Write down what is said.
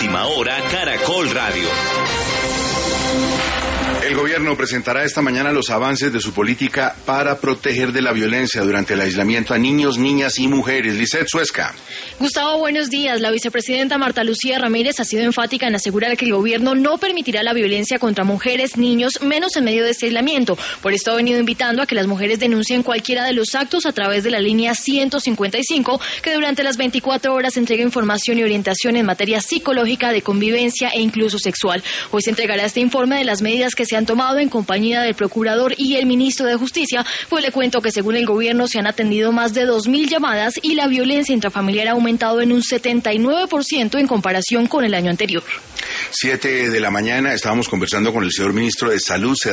Última Hora Caracol Radio. El gobierno presentará esta mañana los avances de su política para proteger de la violencia durante el aislamiento a niños, niñas y mujeres. Lisset Suezca. Gustavo, buenos días. La vicepresidenta Marta Lucía Ramírez ha sido enfática en asegurar que el gobierno no permitirá la violencia contra mujeres, niños, menos en medio de este aislamiento. Por esto ha venido invitando a que las mujeres denuncien cualquiera de los actos a través de la línea 155, que durante las 24 horas entrega información y orientación en materia psicológica, de convivencia e incluso sexual. Hoy se entregará este informe de las medidas que se han tomado en compañía del procurador y el ministro de Justicia, pues le cuento que según el gobierno se han atendido más de 2.000 llamadas y la violencia intrafamiliar ha aumentado en un 79% en comparación con el año anterior. 7 de la mañana, estábamos conversando con el señor ministro de Salud.